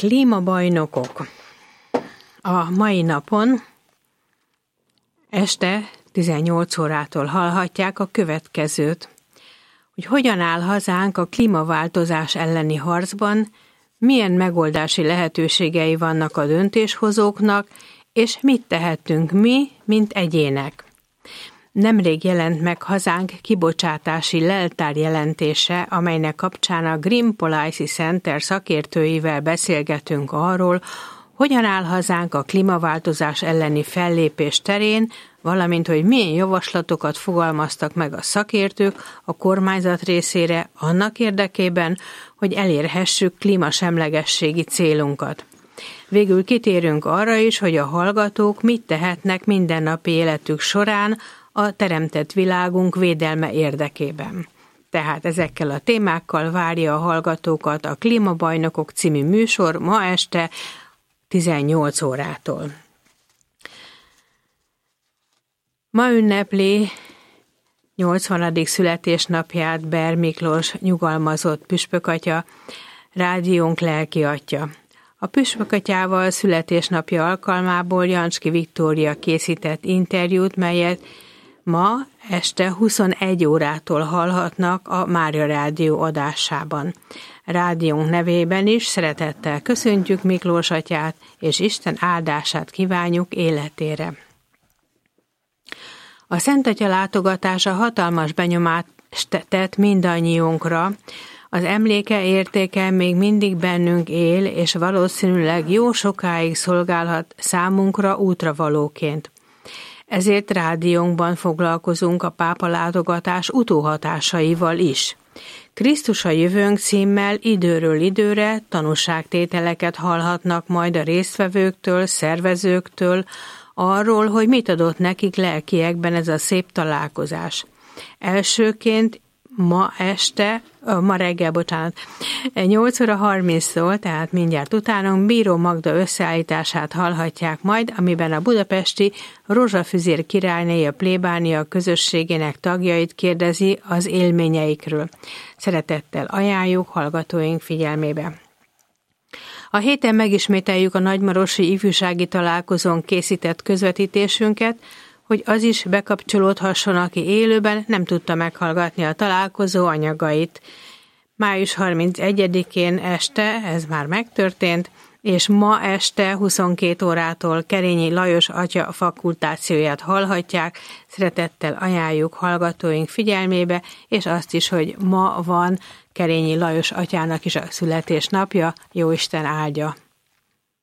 Klímabajnokok. A mai napon este 18 órától hallhatják a következőt, hogy hogyan áll hazánk a klímaváltozás elleni harcban, milyen megoldási lehetőségei vannak a döntéshozóknak, és mit tehetünk mi, mint egyének. Nemrég jelent meg hazánk kibocsátási leltár jelentése, amelynek kapcsán a Green Policy Center szakértőivel beszélgetünk arról, hogyan áll hazánk a klímaváltozás elleni fellépés terén, valamint hogy milyen javaslatokat fogalmaztak meg a szakértők a kormányzat részére annak érdekében, hogy elérhessük klímasemlegességi célunkat. Végül kitérünk arra is, hogy a hallgatók mit tehetnek mindennapi életük során a teremtett világunk védelme érdekében. Tehát ezekkel a témákkal várja a hallgatókat a Klímabajnokok című műsor ma este 18 órától. Ma ünnepli 80. születésnapját Ber Miklós nyugalmazott püspökatya, rádiónk lelki atya. A püspökatyával születésnapja alkalmából Jancsky Viktória készített interjút, melyet ma este 21 órától hallhatnak a Mária Rádió adásában. Rádiónk nevében is szeretettel köszöntjük Miklós atyát, és Isten áldását kívánjuk életére. A Szent Atya látogatása hatalmas benyomást tett mindannyiunkra, az emléke értéke még mindig bennünk él, és valószínűleg jó sokáig szolgálhat számunkra útravalóként. Ezért rádiónkban foglalkozunk a pápa látogatás utóhatásaival is. Krisztus a jövőnk címmel időről időre tanúságtételeket hallhatnak majd a résztvevőktől, szervezőktől, arról, hogy mit adott nekik lelkiekben ez a szép találkozás. Elsőként ma reggel, 8 óra 30-tól, tehát mindjárt utánunk Bíró Magda összeállítását hallhatják majd, amiben a budapesti Rózsafüzér királyné a plébánia közösségének tagjait kérdezi az élményeikről. Szeretettel ajánljuk hallgatóink figyelmébe. A héten megismételjük a nagymarosi ifjúsági találkozón készített közvetítésünket, hogy az is bekapcsolódhasson, aki élőben nem tudta meghallgatni a találkozó anyagait. Május 31-én este, ez már megtörtént, és ma este 22 órától Kerényi Lajos atya fakultációját hallhatják. Szeretettel ajánljuk hallgatóink figyelmébe, és azt is, hogy ma van Kerényi Lajos atyának is a születésnapja. Jóisten áldja!